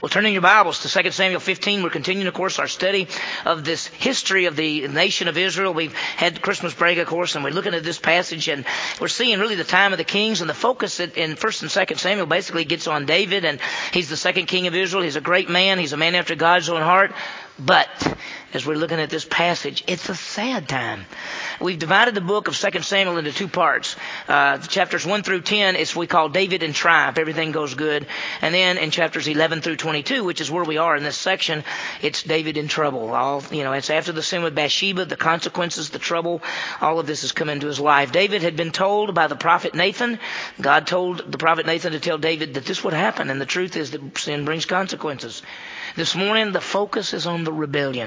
Well, turning your Bibles to 2 Samuel 15, we're continuing, of course, our study of this history of the nation of Israel. We've had Christmas break, of course, and we're looking at this passage, and we're seeing really the time of the kings, and the focus in 1 and 2 Samuel basically gets on David, and he's the second king of Israel. He's a great man. He's a man after God's own heart. But as we're looking at this passage, it's a sad time. We've divided the book of 2 Samuel into two parts. Chapters 1 through 10 is what we call David in triumph. Everything goes good. And then in chapters 11 through 22, which is where we are in this section, it's David in trouble. It's after the sin with Bathsheba, the consequences, the trouble, all of this has come into his life. David had been told by the prophet Nathan. God told the prophet Nathan to tell David that this would happen. And the truth is that sin brings consequences. This morning, the focus is on the rebellion.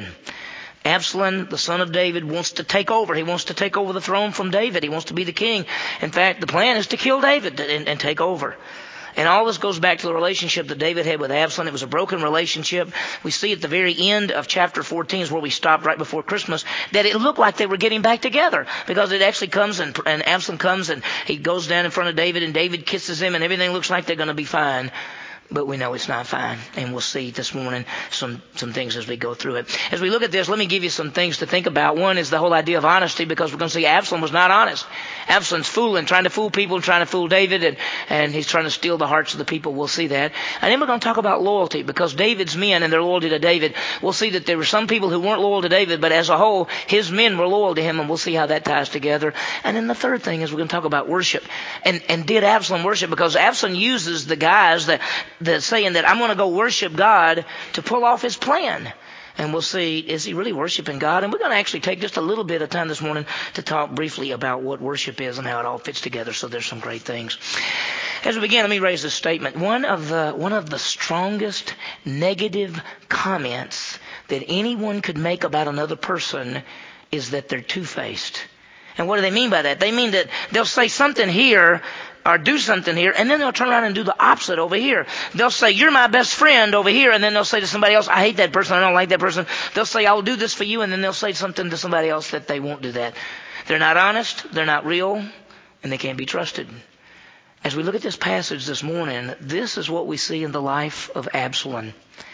Absalom, the son of David, wants to take over. He wants to take over the throne from David. He wants to be the king. In fact, the plan is to kill David and take over. And all this goes back to the relationship that David had with Absalom. It was a broken relationship. We see at the very end of chapter 14 is where we stopped right before Christmas, that it looked like they were getting back together, because it actually comes and Absalom comes and he goes down in front of David and David kisses him and everything looks like they're going to be fine. But we know it's not fine. And we'll see this morning some things as we go through it. As we look at this, let me give you some things to think about. One is the whole idea of honesty, because we're going to see Absalom was not honest. Absalom's fooling, trying to fool people, trying to fool David, and he's trying to steal the hearts of the people. We'll see that. And then we're going to talk about loyalty, because David's men and their loyalty to David, we'll see that there were some people who weren't loyal to David, but as a whole, his men were loyal to him, and we'll see how that ties together. And then the third thing is we're going to talk about worship. And did Absalom worship? Because Absalom uses the guys that saying that I'm going to go worship God to pull off his plan. And we'll see, is he really worshiping God? And we're going to actually take just a little bit of time this morning to talk briefly about what worship is and how it all fits together. So there's some great things. As we begin, let me raise this statement. One of the strongest negative comments that anyone could make about another person is that they're two-faced. And what do they mean by that? They mean that they'll say something here or do something here, and then they'll turn around and do the opposite over here. They'll say, you're my best friend over here, and then they'll say to somebody else, I hate that person, I don't like that person. They'll say, I'll do this for you, and then they'll say something to somebody else that they won't do that. They're not honest, they're not real, and they can't be trusted. As we look at this passage this morning, this is what we see in the life of Absalom.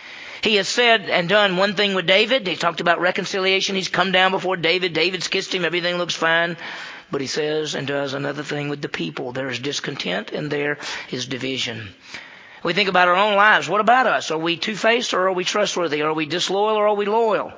He has said and done one thing with David. He talked about reconciliation. He's come down before David. David's kissed him. Everything looks fine. But he says and does another thing with the people. There is discontent and there is division. We think about our own lives. What about us? Are we two-faced or are we trustworthy? Are we disloyal or are we loyal?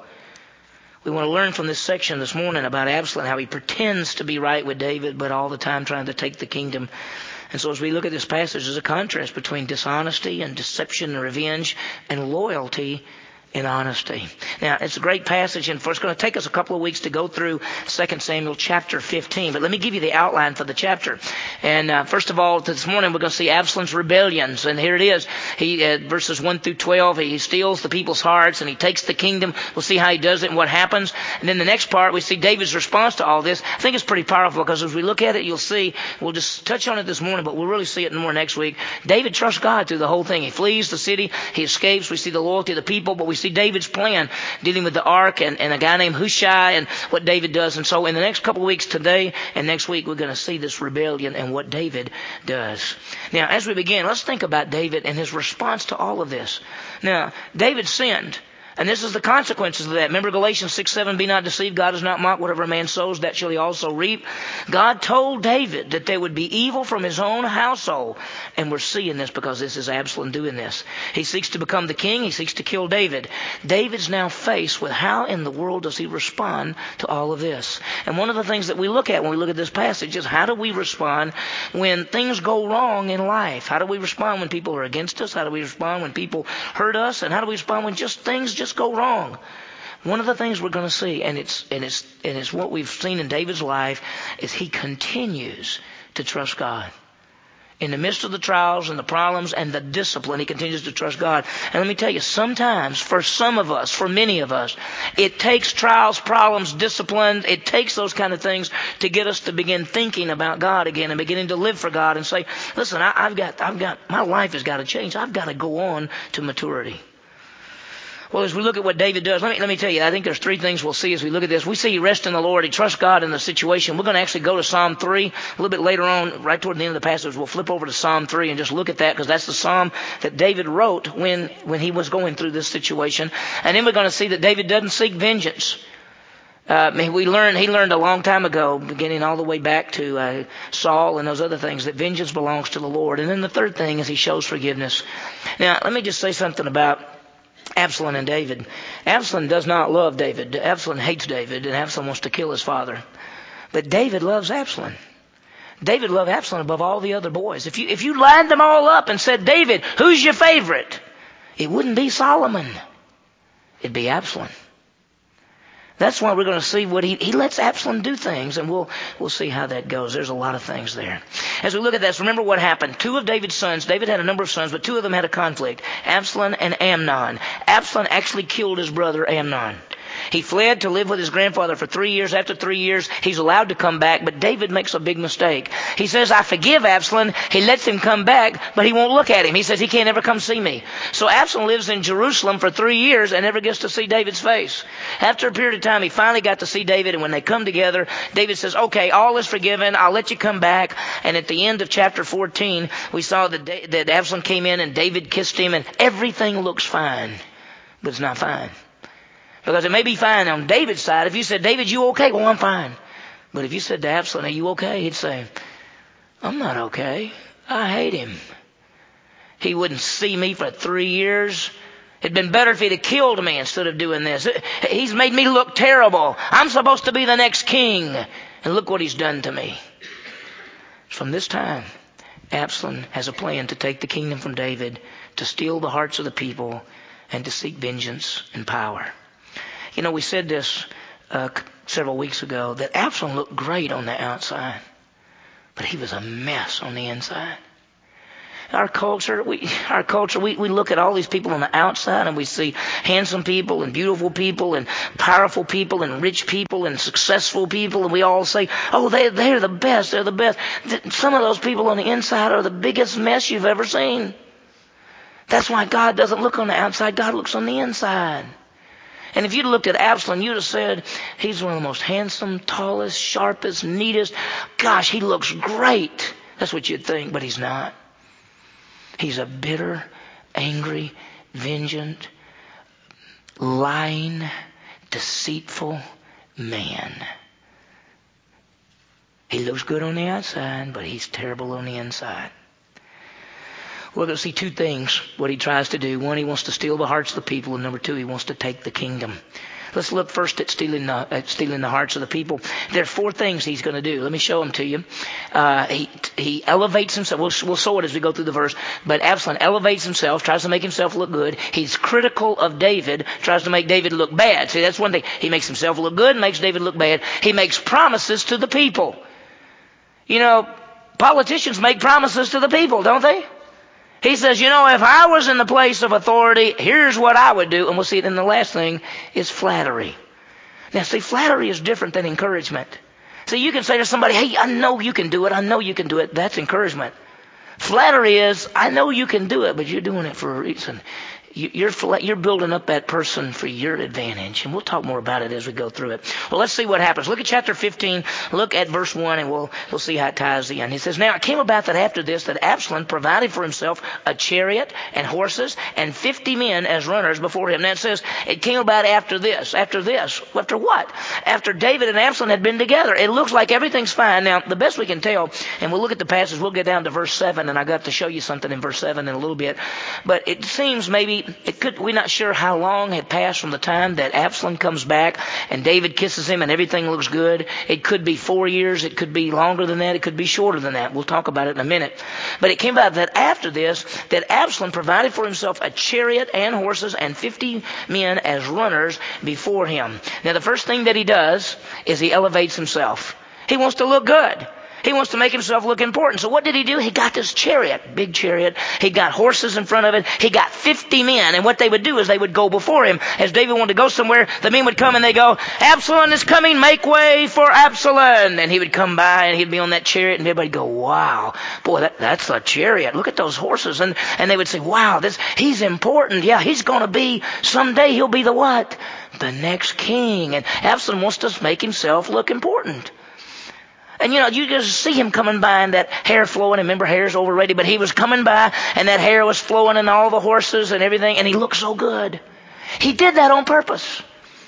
We want to learn from this section this morning about Absalom, how he pretends to be right with David, but all the time trying to take the kingdom. And so as we look at this passage, there's a contrast between dishonesty and deception and revenge and loyalty and honesty. Now, it's a great passage, and it's going to take us a couple of weeks to go through 2 Samuel chapter 15. But let me give you the outline for the chapter. And first of all, this morning we're going to see Absalom's rebellions. And here it is. He verses 1 through 12, he steals the people's hearts, and he takes the kingdom. We'll see how he does it and what happens. And then the next part, we see David's response to all this. I think it's pretty powerful, because as we look at it, you'll see, we'll just touch on it this morning, but we'll really see it more next week. David trusts God through the whole thing. He flees the city. He escapes. We see the loyalty of the people, but we see David's plan dealing with the ark and a guy named Hushai and what David does. And so in the next couple of weeks, today and next week, we're going to see this rebellion and what David does. Now, as we begin, let's think about David and his response to all of this. Now, David sinned. And this is the consequences of that. Remember Galatians 6:7, be not deceived, God is not mocked. Whatever a man sows, that shall he also reap. God told David that there would be evil from his own household. And we're seeing this because this is Absalom doing this. He seeks to become the king. He seeks to kill David. David's now faced with how in the world does he respond to all of this? And one of the things that we look at when we look at this passage is how do we respond when things go wrong in life? How do we respond when people are against us? How do we respond when people hurt us? And how do we respond when things just go wrong? One of the things we're going to see, and it's what we've seen in David's life, is he continues to trust God. In the midst of the trials and the problems and the discipline, he continues to trust God. And let me tell you, sometimes for some of us, for many of us, it takes trials, problems, discipline. It takes those kind of things to get us to begin thinking about God again and beginning to live for God and say, listen, I've got my life has got to change. I've got to go on to maturity. Well, as we look at what David does, let me tell you, I think there's three things we'll see as we look at this. We see he rests in the Lord. He trusts God in the situation. We're going to actually go to Psalm 3 a little bit later on, right toward the end of the passage. We'll flip over to Psalm 3 and just look at that, because that's the psalm that David wrote when he was going through this situation. And then we're going to see that David doesn't seek vengeance. He learned a long time ago, beginning all the way back to Saul and those other things, that vengeance belongs to the Lord. And then the third thing is he shows forgiveness. Now, let me just say something about Absalom and David. Absalom does not love David. Absalom hates David, and Absalom wants to kill his father. But David loves Absalom. David loved Absalom above all the other boys. If you lined them all up and said, David, who's your favorite? It wouldn't be Solomon. It'd be Absalom. That's why we're going to see what he lets Absalom do things, and we'll see how that goes. There's a lot of things there. As we look at this, remember what happened. Two of David's sons, David had a number of sons, but two of them had a conflict, Absalom and Amnon. Absalom actually killed his brother Amnon. He fled to live with his grandfather for 3 years. After 3 years, he's allowed to come back, but David makes a big mistake. He says, I forgive Absalom. He lets him come back, but he won't look at him. He says he can't ever come see me. So Absalom lives in Jerusalem for 3 years and never gets to see David's face. After a period of time, he finally got to see David, and when they come together, David says, okay, all is forgiven. I'll let you come back. And at the end of chapter 14, we saw that Absalom came in and David kissed him, and everything looks fine, but it's not fine. Because it may be fine on David's side. If you said, David, you okay? Well, I'm fine. But if you said to Absalom, are you okay? He'd say, I'm not okay. I hate him. He wouldn't see me for 3 years. It'd been better if he'd have killed me instead of doing this. He's made me look terrible. I'm supposed to be the next king. And look what he's done to me. From this time, Absalom has a plan to take the kingdom from David, to steal the hearts of the people, and to seek vengeance and power. You know, we said this several weeks ago, that Absalom looked great on the outside, but he was a mess on the inside. Our culture, we look at all these people on the outside, and we see handsome people and beautiful people and powerful people and rich people and successful people, and we all say, oh, they're the best, they're the best. Some of those people on the inside are the biggest mess you've ever seen. That's why God doesn't look on the outside, God looks on the inside. And if you'd looked at Absalom, you'd have said, he's one of the most handsome, tallest, sharpest, neatest. Gosh, he looks great. That's what you'd think, but he's not. He's a bitter, angry, vengeant, lying, deceitful man. He looks good on the outside, but he's terrible on the inside. We're going to see two things, what he tries to do. One, he wants to steal the hearts of the people. And number two, he wants to take the kingdom. Let's look first at stealing the hearts of the people. There are four things he's going to do. Let me show them to you. He elevates himself. We'll show it as we go through the verse. But Absalom elevates himself, tries to make himself look good. He's critical of David, tries to make David look bad. See, that's one thing. He makes himself look good, makes David look bad. He makes promises to the people. You know, politicians make promises to the people, don't they? He says, you know, if I was in the place of authority, here's what I would do. And we'll see it in the last thing is flattery. Now, see, flattery is different than encouragement. See, you can say to somebody, hey, I know you can do it. I know you can do it. That's encouragement. Flattery is, I know you can do it, but you're doing it for a reason. You're building up that person for your advantage. And we'll talk more about it as we go through it. Well, let's see what happens. Look at chapter 15. Look at verse 1, and we'll see how it ties in. He says, now it came about that after this, that Absalom provided for himself a chariot and horses and 50 men as runners before him. Now it says, it came about after this. After this. After what? After David and Absalom had been together. It looks like everything's fine. Now, the best we can tell, and we'll look at the passage, we'll get down to verse 7, and I got to show you something in verse 7 in a little bit. But it seems maybe, we're not sure how long had passed from the time that Absalom comes back and David kisses him and everything looks good. It could be 4 years. It could be longer than that. It could be shorter than that. We'll talk about it in a minute. But it came about that after this, that Absalom provided for himself a chariot and horses and 50 men as runners before him. Now, the first thing that he does is he elevates himself. He wants to look good. He wants to make himself look important. So what did he do? He got this chariot, big chariot. He got horses in front of it. He got 50 men. And what they would do is they would go before him. As David wanted to go somewhere, the men would come and they go, Absalom is coming, make way for Absalom. And he would come by and he'd be on that chariot and everybody would go, wow, boy, that's a chariot. Look at those horses. And they would say, wow, he's important. Yeah, he's going to be, someday he'll be the what? The next king. And Absalom wants to make himself look important. And you just see him coming by and that hair flowing. And remember, hair's overrated, but he was coming by and that hair was flowing and all the horses and everything. And he looked so good. He did that on purpose.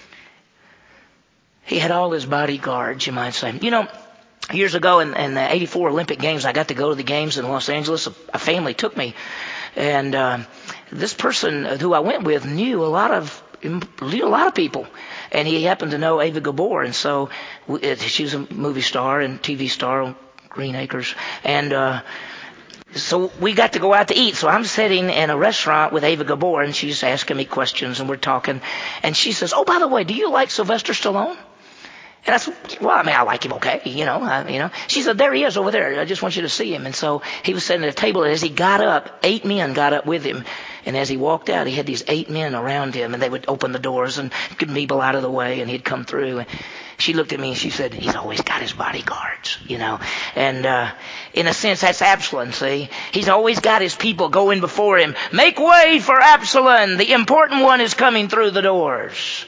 He had all his bodyguards, you might say. Years ago in the 84 Olympic Games, I got to go to the games in Los Angeles. A family took me. And this person who I went with knew a lot of people. And he happened to know Ava Gabor. And so she was a movie star and TV star on Green Acres. And so we got to go out to eat. So I'm sitting in a restaurant with Ava Gabor, and she's asking me questions, and we're talking. And she says, oh, by the way, do you like Sylvester Stallone? And I said, well, I like him okay, She said, there he is over there. I just want you to see him. And so he was sitting at a table, and as he got up, 8 men got up with him. And as he walked out, he had these 8 men around him, and they would open the doors and could meeble out of the way, and he'd come through. And she looked at me and she said, he's always got his bodyguards, And in a sense, that's Absalom, see? He's always got his people going before him. Make way for Absalom. The important one is coming through the doors.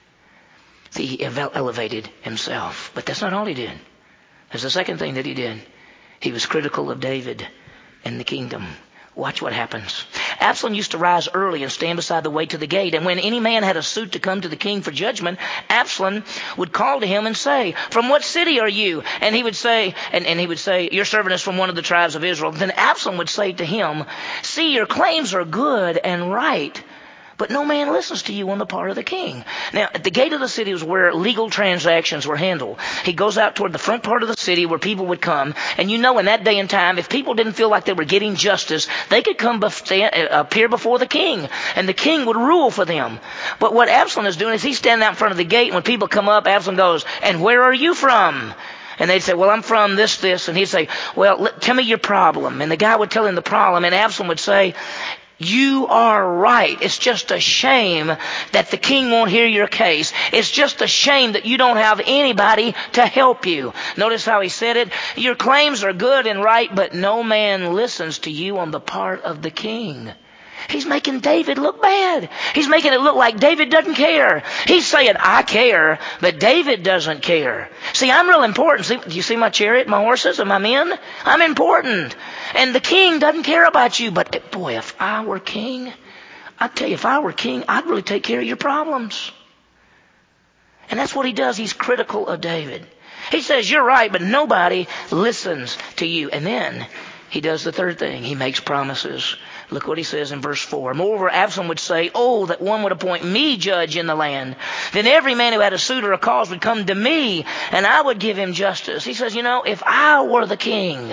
See, he elevated himself. But that's not all he did. There's the second thing that he did. He was critical of David and the kingdom. Watch what happens. Absalom used to rise early and stand beside the way to the gate. And when any man had a suit to come to the king for judgment, Absalom would call to him and say, from what city are you? And he would say, your servant is from one of the tribes of Israel. Then Absalom would say to him, see, your claims are good and right, but no man listens to you on the part of the king. Now, at the gate of the city was where legal transactions were handled. He goes out toward the front part of the city where people would come. And in that day and time, if people didn't feel like they were getting justice, they could come appear before the king. And the king would rule for them. But what Absalom is doing is he's standing out in front of the gate. And when people come up, Absalom goes, and where are you from? And they'd say, well, I'm from this. And he'd say, well, tell me your problem. And the guy would tell him the problem. And Absalom would say, you are right. It's just a shame that the king won't hear your case. It's just a shame that you don't have anybody to help you. Notice how he said it. Your claims are good and right, but no man listens to you on the part of the king. He's making David look bad. He's making it look like David doesn't care. He's saying, I care, but David doesn't care. See, I'm real important. See, do you see my chariot, my horses, and my men? I'm important. And the king doesn't care about you. But boy, if I were king, I'd tell you, if I were king, I'd really take care of your problems. And that's what he does. He's critical of David. He says, you're right, but nobody listens to you. And then he does the third thing. He makes promises. Look what he says in verse 4. Moreover, Absalom would say, oh, that one would appoint me judge in the land. Then every man who had a suit or a cause would come to me, and I would give him justice. He says, if I were the king,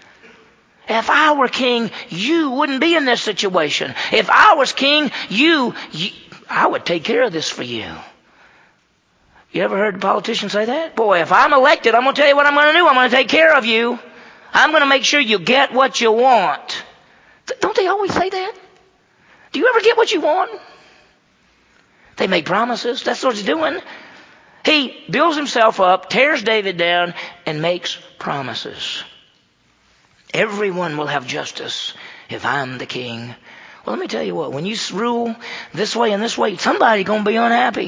you wouldn't be in this situation. If I was king, I would take care of this for you. You ever heard a politician say that? Boy, if I'm elected, I'm going to tell you what I'm going to do. I'm going to take care of you. I'm going to make sure you get what you want. Don't they always say that? Do you ever get what you want? They make promises. That's what he's doing. He builds himself up, tears David down, and makes promises. Everyone will have justice if I'm the king. Well, let me tell you what. When you rule this way and this way, somebody's going to be unhappy.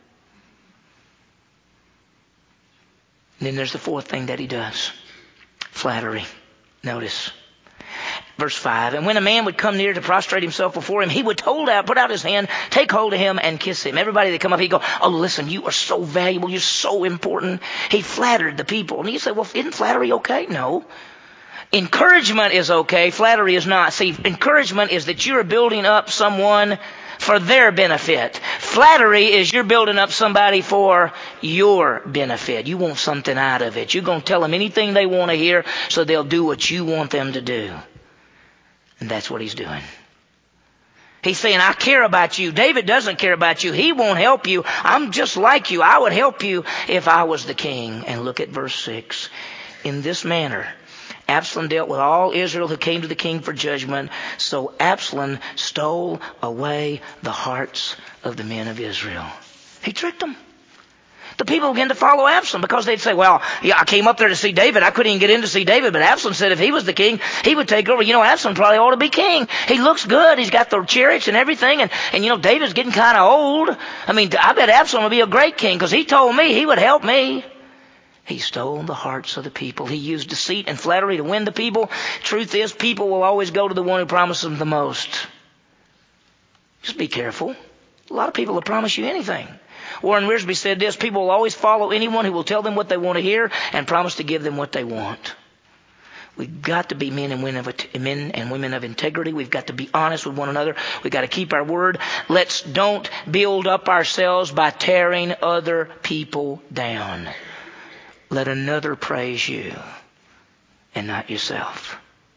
And then there's the fourth thing that he does. Flattery. Notice. Verse 5, and when a man would come near to prostrate himself before him, he would put out his hand, take hold of him, and kiss him. Everybody that come up, he'd go, oh, listen, you are so valuable. You're so important. He flattered the people. And you say, well, isn't flattery okay? No. Encouragement is okay. Flattery is not. See, encouragement is that you're building up someone for their benefit. Flattery is you're building up somebody for your benefit. You want something out of it. You're going to tell them anything they want to hear so they'll do what you want them to do. And that's what he's doing. He's saying, I care about you. David doesn't care about you. He won't help you. I'm just like you. I would help you if I was the king. And look at verse 6. in this manner, Absalom dealt with all Israel who came to the king for judgment. So Absalom stole away the hearts of the men of Israel. He tricked them. The people began to follow Absalom because they'd say, well, yeah, I came up there to see David. I couldn't even get in to see David. But Absalom said if he was the king, he would take over. Absalom probably ought to be king. He looks good. He's got the chariots and everything. And David's getting kind of old. I bet Absalom would be a great king because he told me he would help me. He stole the hearts of the people. He used deceit and flattery to win the people. Truth is, people will always go to the one who promises them the most. Just be careful. A lot of people will promise you anything. Warren Wiersbe said this, people will always follow anyone who will tell them what they want to hear and promise to give them what they want. We've got to be men and women of integrity. We've got to be honest with one another. We've got to keep our word. Don't build up ourselves by tearing other people down. Let another praise you and not yourself.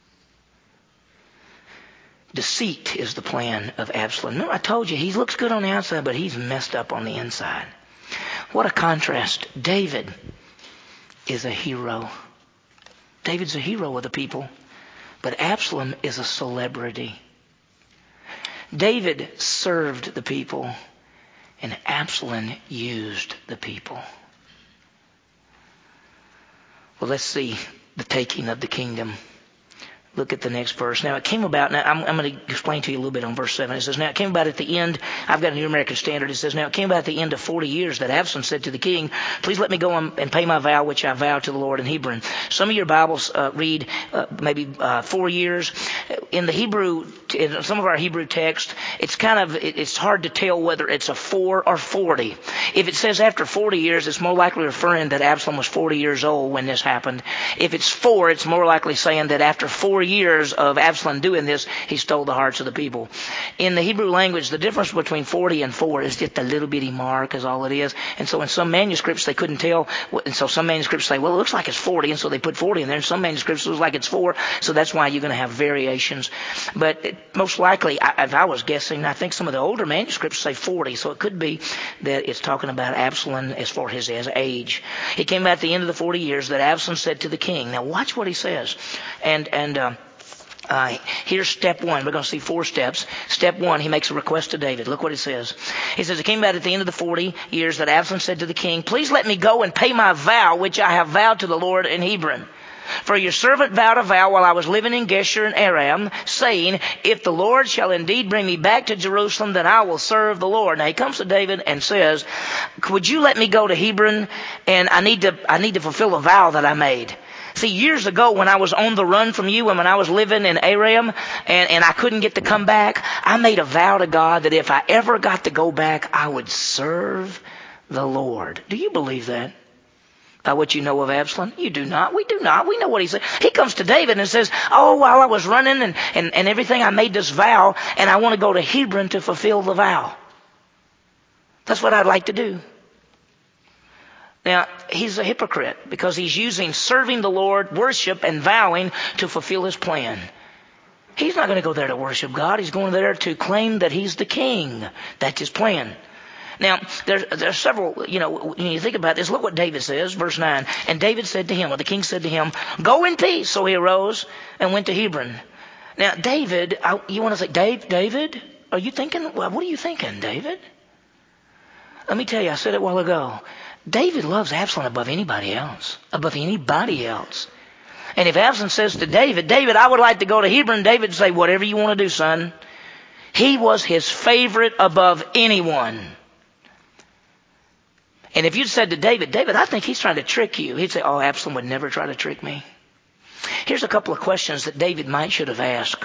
Deceit is the plan of Absalom. Remember, I told you, he looks good on the outside, but he's messed up on the inside. What a contrast. David is a hero. David's a hero of the people, but Absalom is a celebrity. David served the people, and Absalom used the people. Well, let's see the taking of the kingdom. Look at the next verse. Now, it came about, now I'm going to explain to you a little bit on verse 7. It says, now it came about at the end, I've got a New American Standard. It says, now it came about at the end of 40 years that Absalom said to the king, please let me go and pay my vow, which I vowed to the Lord in Hebron. Some of your Bibles read maybe 4 years. In the Hebrew, in some of our Hebrew text, it's hard to tell whether it's a 4 or 40. If it says after 40 years, it's more likely referring that Absalom was 40 years old when this happened. If it's 4, it's more likely saying that after 4 years of Absalom doing this, he stole the hearts of the people. In the Hebrew language, the difference between 40 and 4 is just a little bitty mark is all it is. And so in some manuscripts, they couldn't tell. And so some manuscripts say, well, it looks like it's 40. And so they put 40 in there. And some manuscripts, it looks like it's 4. So that's why you're going to have variations. But most likely, if I was guessing, I think some of the older manuscripts say 40. So it could be that it's talking about Absalom as far as his age. It came at the end of the 40 years that Absalom said to the king. Now watch what he says. Here's step 1. We're going to see 4 steps. Step 1, he makes a request to David. Look what he says. He says, it came about at the end of the 40 years that Absalom said to the king, please let me go and pay my vow, which I have vowed to the Lord in Hebron. For your servant vowed a vow while I was living in Geshur and Aram, saying, if the Lord shall indeed bring me back to Jerusalem, then I will serve the Lord. Now he comes to David and says, would you let me go to Hebron? And I need to fulfill a vow that I made. See, years ago when I was on the run from you and when I was living in Aram and I couldn't get to come back, I made a vow to God that if I ever got to go back, I would serve the Lord. Do you believe that? By what you know of Absalom? You do not. We do not. We know what he said. He comes to David and says, oh, while I was running and everything, I made this vow and I want to go to Hebron to fulfill the vow. That's what I'd like to do. Now, he's a hypocrite because he's using serving the Lord, worship, and vowing to fulfill his plan. He's not going to go there to worship God. He's going there to claim that he's the king. That's his plan. Now, there's several, when you think about this, look what David says, verse 9. And David said to him, or the king said to him, go in peace. So he arose and went to Hebron. Now, David, you want to say, David, are you thinking, well, what are you thinking, David? Let me tell you, I said it a while ago. David loves Absalom above anybody else. Above anybody else. And if Absalom says to David, I would like to go to Hebron, David would say, whatever you want to do, son. He was his favorite above anyone. And if you said to David, I think he's trying to trick you. He'd say, oh, Absalom would never try to trick me. Here's a couple of questions that David should have asked.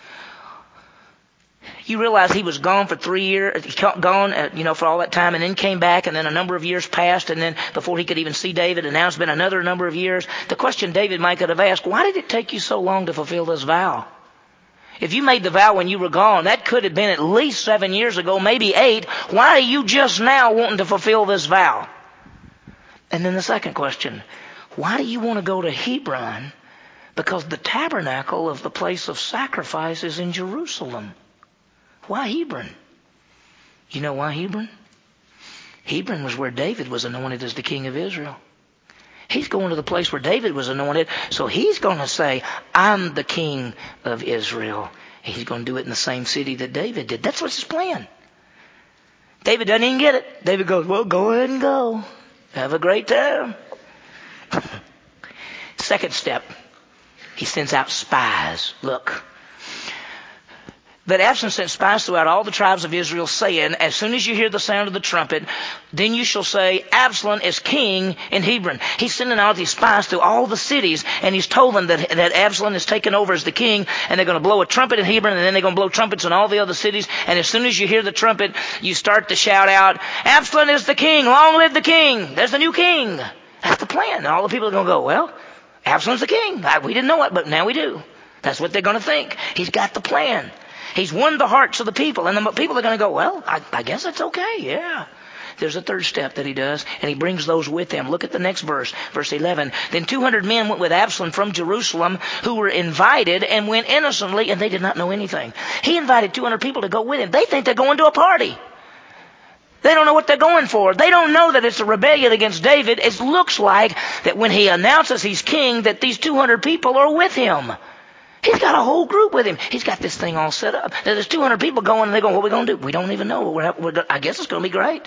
You realize he was gone for 3 years, for all that time, and then came back, and then a number of years passed, and then before he could even see David, and now it's been another number of years. The question David might could have asked, why did it take you so long to fulfill this vow? If you made the vow when you were gone, that could have been at least 7 years ago, maybe 8. Why are you just now wanting to fulfill this vow? And then the second question, why do you want to go to Hebron? Because the tabernacle of the place of sacrifice is in Jerusalem. Why Hebron? You know why Hebron? Hebron was where David was anointed as the king of Israel. He's going to the place where David was anointed. So he's going to say, I'm the king of Israel. He's going to do it in the same city that David did. That's what's his plan. David doesn't even get it. David goes, well, go ahead and go. Have a great time. Second step, he sends out spies. Look. But Absalom sent spies throughout all the tribes of Israel, saying, as soon as you hear the sound of the trumpet, then you shall say, Absalom is king in Hebron. He's sending out these spies through all the cities, and he's told them that Absalom is taken over as the king, and they're going to blow a trumpet in Hebron, and then they're going to blow trumpets in all the other cities. And as soon as you hear the trumpet, you start to shout out, Absalom is the king, long live the king. There's the new king. That's the plan. And all the people are going to go, well, Absalom's the king. We didn't know it, but now we do. That's what they're going to think. He's got the plan. He's won the hearts of the people. And the people are going to go, well, I guess that's okay. Yeah. There's a third step that he does, and he brings those with him. Look at the next verse, verse 11. Then 200 men went with Absalom from Jerusalem who were invited and went innocently, and they did not know anything. He invited 200 people to go with him. They think they're going to a party. They don't know what they're going for. They don't know that it's a rebellion against David. It looks like that when he announces he's king, that these 200 people are with him. He's got a whole group with him. He's got this thing all set up. Now, there's 200 people going, and they're going, what are we going to do? We don't even know. I guess it's going to be great.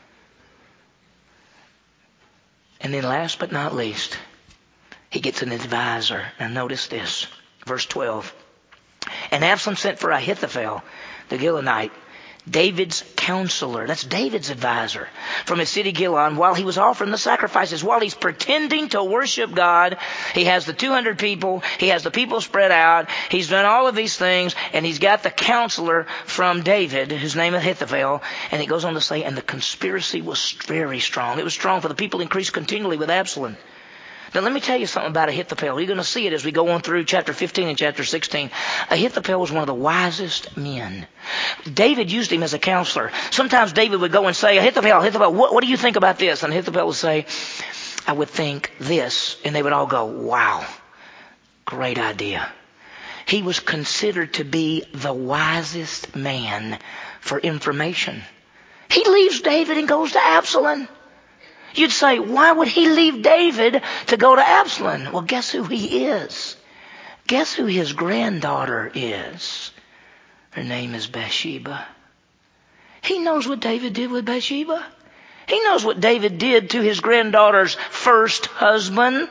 And then last but not least, he gets an advisor. Now notice this, verse 12. And Absalom sent for Ahithophel, the Gilonite, David's counselor. That's David's advisor from his city Gilon. While he was offering the sacrifices, while he's pretending to worship God, he has the 200 people. He has the people spread out. He's done all of these things, and he's got the counselor from David, whose name is Ahithophel. And he goes on to say, and the conspiracy was very strong. It was strong, for the people increased continually with Absalom. Now, let me tell you something about Ahithophel. You're going to see it as we go on through chapter 15 and chapter 16. Ahithophel was one of the wisest men. David used him as a counselor. Sometimes David would go and say, Ahithophel, what do you think about this? And Ahithophel would say, I would think this. And they would all go, wow, great idea. He was considered to be the wisest man for information. He leaves David and goes to Absalom. You'd say, why would he leave David to go to Absalom? Well, guess who he is? Guess who his granddaughter is? Her name is Bathsheba. He knows what David did with Bathsheba. He knows what David did to his granddaughter's first husband.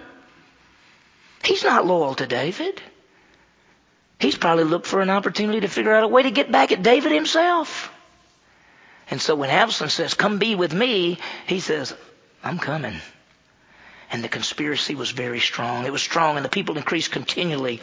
He's not loyal to David. He's probably looked for an opportunity to figure out a way to get back at David himself. And so when Absalom says, come be with me, he says, I'm coming. And the conspiracy was very strong. It was strong, and the people increased continually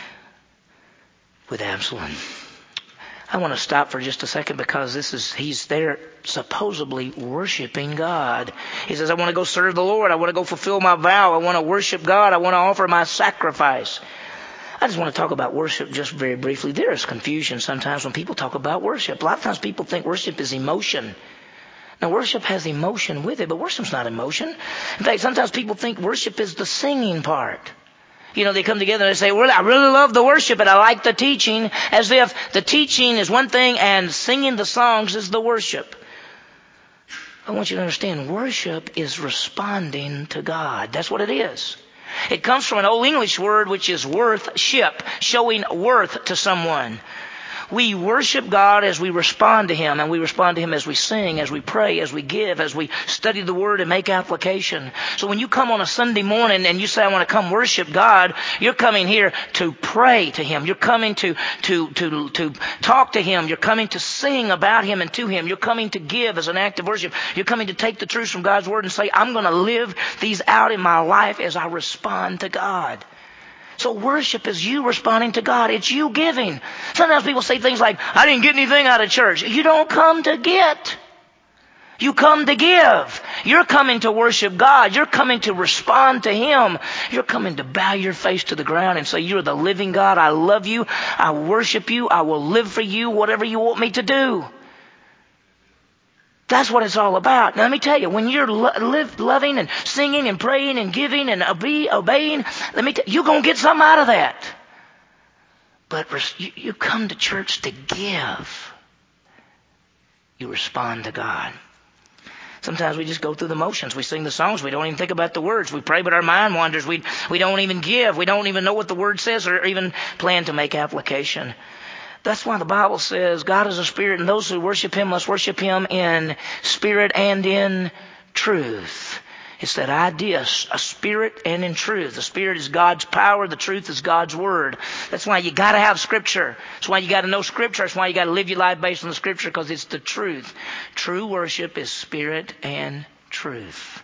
with Absalom. I want to stop for just a second because he's there supposedly worshiping God. He says, I want to go serve the Lord. I want to go fulfill my vow. I want to worship God. I want to offer my sacrifice. I just want to talk about worship just very briefly. There is confusion sometimes when people talk about worship. A lot of times people think worship is emotion. Now, worship has emotion with it, but worship's not emotion. In fact, sometimes people think worship is the singing part. You know, they come together and they say, well, I really love the worship and I like the teaching, as if the teaching is one thing and singing the songs is the worship. I want you to understand, worship is responding to God. That's what it is. It comes from an Old English word which is worth-ship, showing worth to someone. We worship God as we respond to Him, and we respond to Him as we sing, as we pray, as we give, as we study the Word and make application. So when you come on a Sunday morning and you say, I want to come worship God, you're coming here to pray to Him. You're coming to talk to Him. You're coming to sing about Him and to Him. You're coming to give as an act of worship. You're coming to take the truths from God's Word and say, I'm going to live these out in my life as I respond to God. So worship is you responding to God. It's you giving. Sometimes people say things like, I didn't get anything out of church. You don't come to get. You come to give. You're coming to worship God. You're coming to respond to Him. You're coming to bow your face to the ground and say, you're the living God. I love you. I worship you. I will live for you, whatever you want me to do. That's what it's all about. Now, let me tell you, when you're loving and singing and praying and giving and obeying, you're going to get something out of that. But you come to church to give. You respond to God. Sometimes we just go through the motions. We sing the songs. We don't even think about the words. We pray, but our mind wanders. We don't even give. We don't even know what the word says or even plan to make application. That's why the Bible says God is a spirit, and those who worship him must worship him in spirit and in truth. It's that idea, a spirit and in truth. The spirit is God's power. The truth is God's word. That's why you got to have Scripture. That's why you got to know Scripture. That's why you got to live your life based on the Scripture, because it's the truth. True worship is spirit and truth.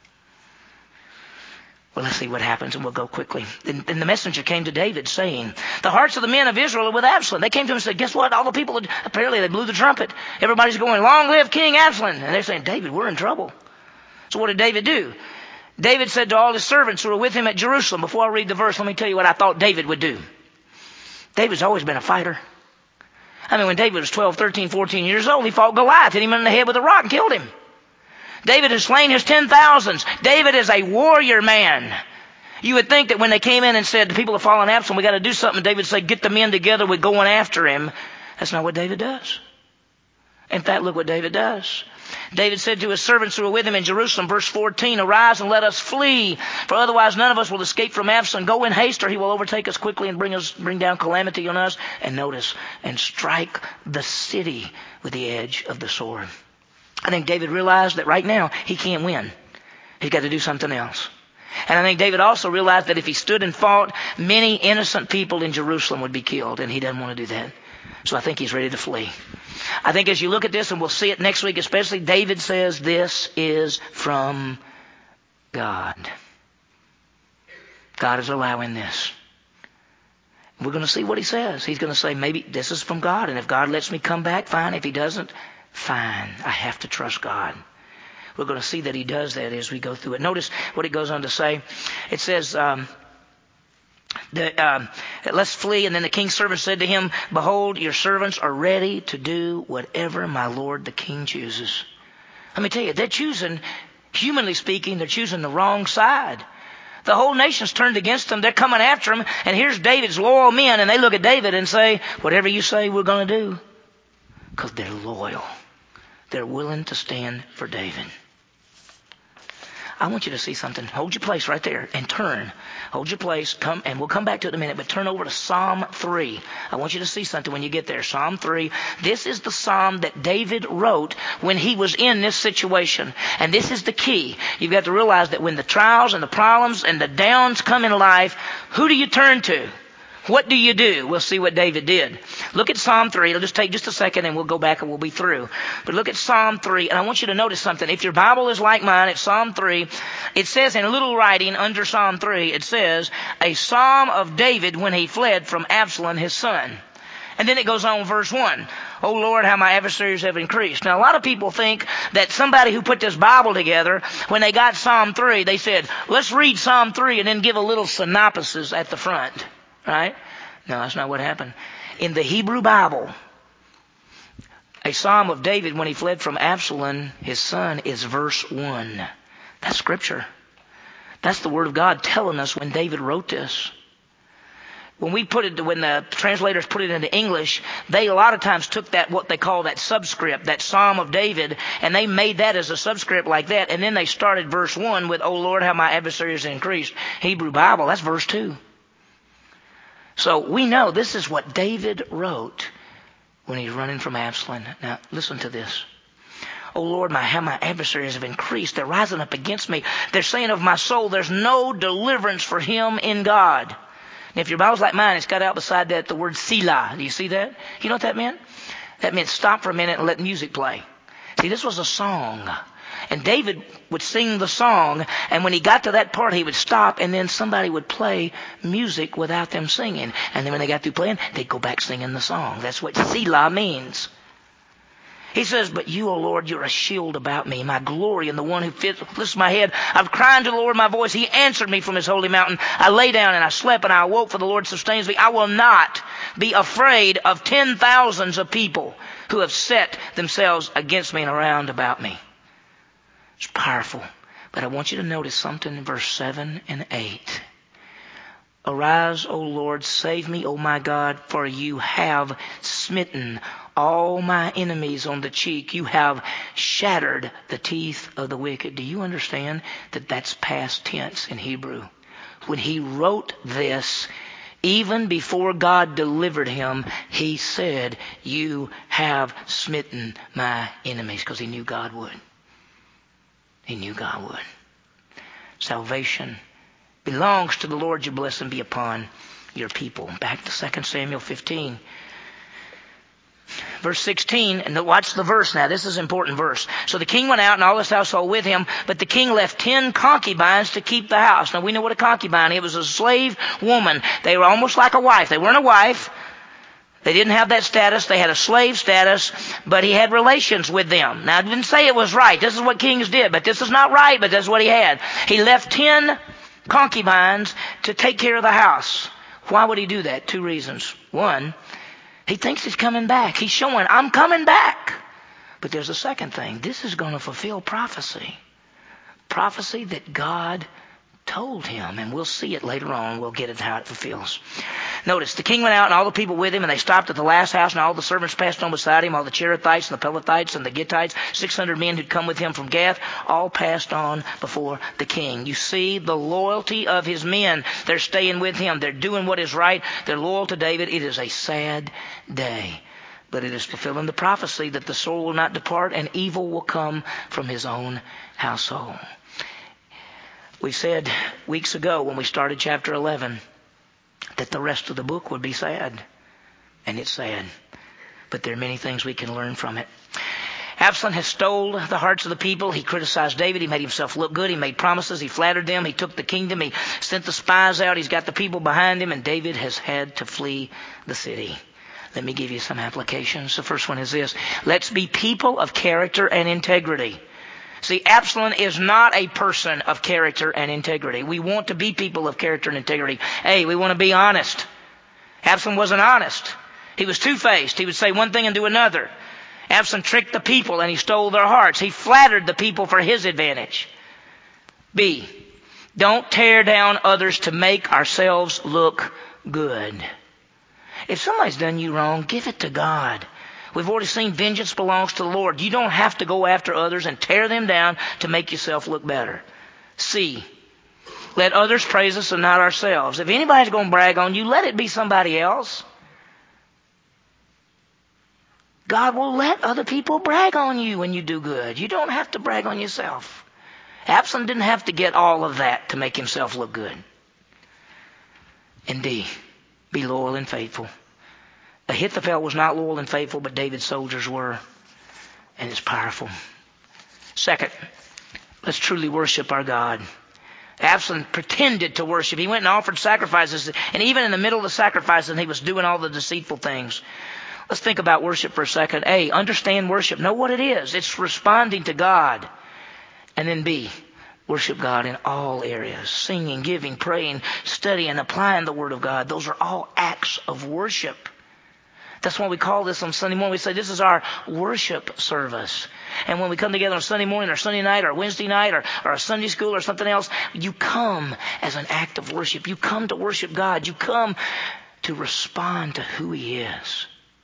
Well, let's see what happens, and we'll go quickly. Then the messenger came to David saying, the hearts of the men of Israel are with Absalom. They came to him and said, guess what? All the people, apparently they blew the trumpet. Everybody's going, long live King Absalom. And they're saying, David, we're in trouble. So what did David do? David said to all his servants who were with him at Jerusalem, before I read the verse, let me tell you what I thought David would do. David's always been a fighter. I mean, when David was 12, 13, 14 years old, he fought Goliath, hit him in the head with a rock and killed him. David has slain his 10,000s. David is a warrior man. You would think that when they came in and said, the people are following Absalom, we got to do something, David would say, get the men together, we're going after him. That's not what David does. In fact, look what David does. David said to his servants who were with him in Jerusalem, verse 14, arise and let us flee, for otherwise none of us will escape from Absalom. Go in haste, or he will overtake us quickly and bring down calamity on us. And notice, and strike the city with the edge of the sword. I think David realized that right now he can't win. He's got to do something else. And I think David also realized that if he stood and fought, many innocent people in Jerusalem would be killed, and he doesn't want to do that. So I think he's ready to flee. I think as you look at this, and we'll see it next week especially, David says this is from God. God is allowing this. We're going to see what he says. He's going to say, maybe this is from God, and if God lets me come back, fine. If he doesn't, fine. I have to trust God. We're going to see that he does that as we go through it. Notice what it goes on to say. It says, let's flee. And then the king's servant said to him, behold, your servants are ready to do whatever my lord the king chooses. Let me tell you, they're choosing, humanly speaking, they're choosing the wrong side. The whole nation's turned against them. They're coming after him. And here's David's loyal men. And they look at David and say, whatever you say, we're going to do. Because they're loyal. They're willing to stand for David. I want you to see something. Hold your place right there and turn. Hold your place. Come, and we'll come back to it in a minute, but turn over to Psalm 3. I want you to see something when you get there. Psalm 3. This is the psalm that David wrote when he was in this situation. And this is the key. You've got to realize that when the trials and the problems and the downs come in life, who do you turn to? What do you do? We'll see what David did. Look at Psalm 3. It'll just take just a second and we'll go back and we'll be through. But look at Psalm 3. And I want you to notice something. If your Bible is like mine, it's Psalm 3. It says in a little writing under Psalm 3, it says, a psalm of David when he fled from Absalom, his son. And then it goes on verse 1. Oh Lord, how my adversaries have increased. Now a lot of people think that somebody who put this Bible together, when they got Psalm 3, they said, let's read Psalm 3 and then give a little synopsis at the front. Right? No, that's not what happened. In the Hebrew Bible, a psalm of David when he fled from Absalom, his son, is verse 1. That's Scripture. That's the Word of God telling us when David wrote this. When the translators put it into English, they a lot of times took that, what they call that subscript, that Psalm of David, and they made that as a subscript like that, and then they started verse 1 with, oh Lord, how my adversaries have increased. Hebrew Bible, that's verse 2. So we know this is what David wrote when he's running from Absalom. Now listen to this. Oh Lord, how my adversaries have increased. They're rising up against me. They're saying of my soul, there's no deliverance for him in God. And if your Bible's like mine, it's got out beside that the word Selah. Do you see that? You know what that meant? That meant stop for a minute and let music play. See, this was a song. And David would sing the song, and when he got to that part, he would stop, and then somebody would play music without them singing. And then when they got through playing, they'd go back singing the song. That's what Selah means. He says, but you, O Lord, you're a shield about me, my glory, and the one who lifts my head. I've cried to the Lord my voice. He answered me from his holy mountain. I lay down and I slept and I awoke, for the Lord sustains me. I will not be afraid of 10,000s of people who have set themselves against me and around about me. It's powerful. But I want you to notice something in verse 7 and 8. Arise, O Lord, save me, O my God, for you have smitten all my enemies on the cheek. You have shattered the teeth of the wicked. Do you understand that that's past tense in Hebrew? When he wrote this, even before God delivered him, he said, you have smitten my enemies, because he knew God would. He knew God would. Salvation belongs to the Lord. Your blessing be upon your people. Back to 2 Samuel 15. Verse 16, and watch the verse now. This is an important verse. So the king went out and all his household with him, but the king left 10 concubines to keep the house. Now we know what a concubine is. It was a slave woman. They were almost like a wife. They weren't a wife. They didn't have that status. They had a slave status, but he had relations with them. Now I didn't say it was right. This is what kings did, but this is not right, but that's what he had. He left 10 concubines to take care of the house. Why would he do that? 2 reasons. One, he thinks he's coming back. He's showing, I'm coming back. But there's a second thing. This is going to fulfill prophecy. Prophecy that God told him. And we'll see it later on. We'll get it how it fulfills. Notice, the king went out and all the people with him, and they stopped at the last house, and all the servants passed on beside him, all the Cherethites and the Pelethites and the Gittites, 600 men who'd come with him from Gath, all passed on before the king. You see the loyalty of his men. They're staying with him. They're doing what is right. They're loyal to David. It is a sad day, but it is fulfilling the prophecy that the soul will not depart and evil will come from his own household. We said weeks ago when we started chapter 11 that the rest of the book would be sad. And it's sad. But there are many things we can learn from it. Absalom has stole the hearts of the people. He criticized David. He made himself look good. He made promises. He flattered them. He took the kingdom. He sent the spies out. He's got the people behind him. And David has had to flee the city. Let me give you some applications. The first one is this. Let's be people of character and integrity. See, Absalom is not a person of character and integrity. We want to be people of character and integrity. Hey, we want to be honest. Absalom wasn't honest. He was two-faced. He would say one thing and do another. Absalom tricked the people and he stole their hearts. He flattered the people for his advantage. B, don't tear down others to make ourselves look good. If somebody's done you wrong, give it to God. We've already seen vengeance belongs to the Lord. You don't have to go after others and tear them down to make yourself look better. C, let others praise us and not ourselves. If anybody's going to brag on you, let it be somebody else. God will let other people brag on you when you do good. You don't have to brag on yourself. Absalom didn't have to get all of that to make himself look good. And D, be loyal and faithful. Ahithophel was not loyal and faithful, but David's soldiers were. And it's powerful. Second, let's truly worship our God. Absalom pretended to worship. He went and offered sacrifices. And even in the middle of the sacrifices, he was doing all the deceitful things. Let's think about worship for a second. A, understand worship. Know what it is. It's responding to God. And then B, worship God in all areas. Singing, giving, praying, studying, applying the Word of God. Those are all acts of worship. That's why we call this on Sunday morning. We say this is our worship service. And when we come together on Sunday morning or Sunday night or Wednesday night or a Sunday school or something else, you come as an act of worship. You come to worship God. You come to respond to who He is.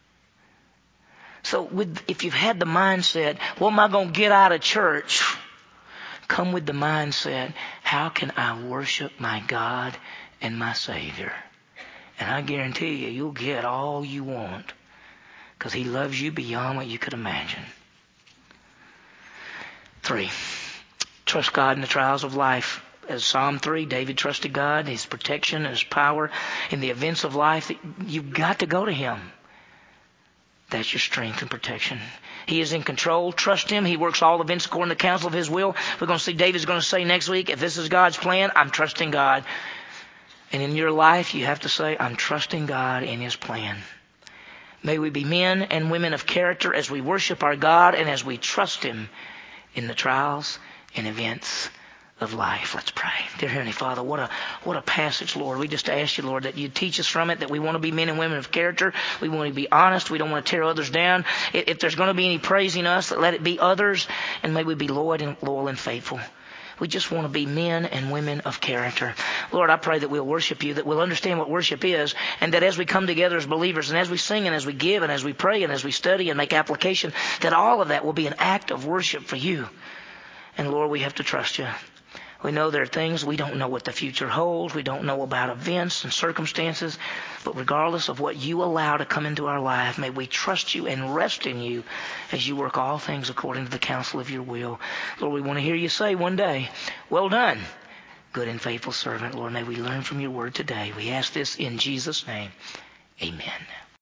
So if you've had the mindset, what am I going to get out of church? Come with the mindset, how can I worship my God and my Savior? And I guarantee you, you'll get all you want because He loves you beyond what you could imagine. 3, trust God in the trials of life. As Psalm 3, David trusted God, His protection, His power in the events of life. You've got to go to Him. That's your strength and protection. He is in control. Trust Him. He works all events according to the counsel of His will. We're going to see David's going to say next week, if this is God's plan, I'm trusting God. And in your life, you have to say, I'm trusting God in His plan. May we be men and women of character as we worship our God and as we trust Him in the trials and events of life. Let's pray. Dear Heavenly Father, what a passage, Lord. We just ask You, Lord, that You teach us from it, that we want to be men and women of character. We want to be honest. We don't want to tear others down. If there's going to be any praising us, let it be others, and may we be loyal and faithful. We just want to be men and women of character. Lord, I pray that we'll worship you, that we'll understand what worship is, and that as we come together as believers, and as we sing, and as we give, and as we pray, and as we study and make application, that all of that will be an act of worship for you. And Lord, we have to trust you. We know there are things we don't know what the future holds. We don't know about events and circumstances. But regardless of what you allow to come into our life, may we trust you and rest in you as you work all things according to the counsel of your will. Lord, we want to hear you say one day, well done, good and faithful servant. Lord, may we learn from your word today. We ask this in Jesus' name. Amen.